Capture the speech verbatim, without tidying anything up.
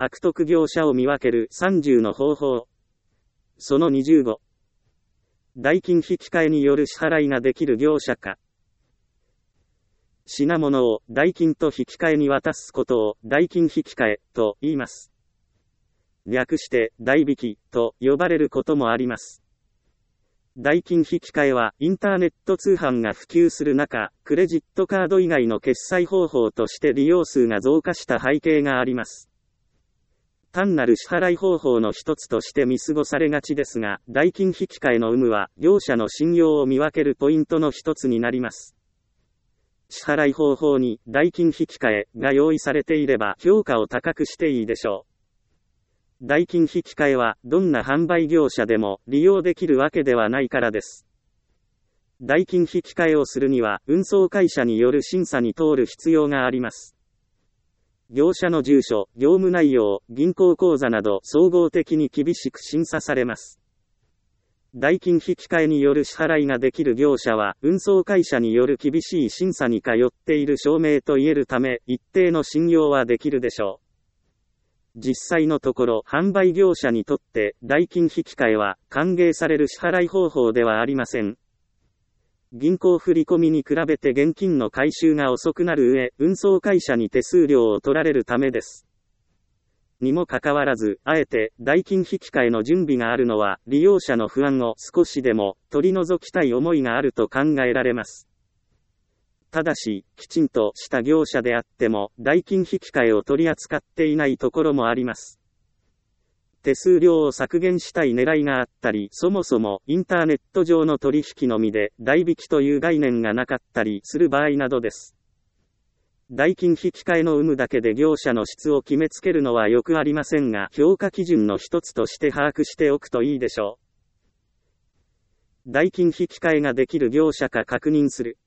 悪徳業者を見分けるさんじゅうの方法。そのにじゅうご。代金引換による支払いができる業者か。品物を代金と引換に渡すことを代金引換と言います。略して代引きと呼ばれることもあります。代金引換はインターネット通販が普及する中、クレジットカード以外の決済方法として利用数が増加した背景があります。単なる支払い方法の一つとして見過ごされがちですが、代金引換の有無は業者の信用を見分けるポイントの一つになります。支払い方法に代金引換が用意されていれば評価を高くしていいでしょう。代金引換はどんな販売業者でも利用できるわけではないからです。代金引換をするには運送会社による審査に通る必要があります。業者の住所、業務内容、銀行口座など総合的に厳しく審査されます。代金引換による支払いができる業者は運送会社による厳しい審査に通っている証明と言えるため一定の信用はできるでしょう。実際のところ販売業者にとって代金引換は歓迎される支払い方法ではありません。銀行振込に比べて現金の回収が遅くなる上、運送会社に手数料を取られるためです。にもかかわらず、あえて代金引換の準備があるのは、利用者の不安を少しでも取り除きたい思いがあると考えられます。ただし、きちんとした業者であっても、代金引換を取り扱っていないところもあります。手数料を削減したい狙いがあったり、そもそもインターネット上の取引のみで代引きという概念がなかったりする場合などです。代金引換の有無だけで業者の質を決めつけるのはよくありませんが、評価基準の一つとして把握しておくといいでしょう。代金引換ができる業者か確認する。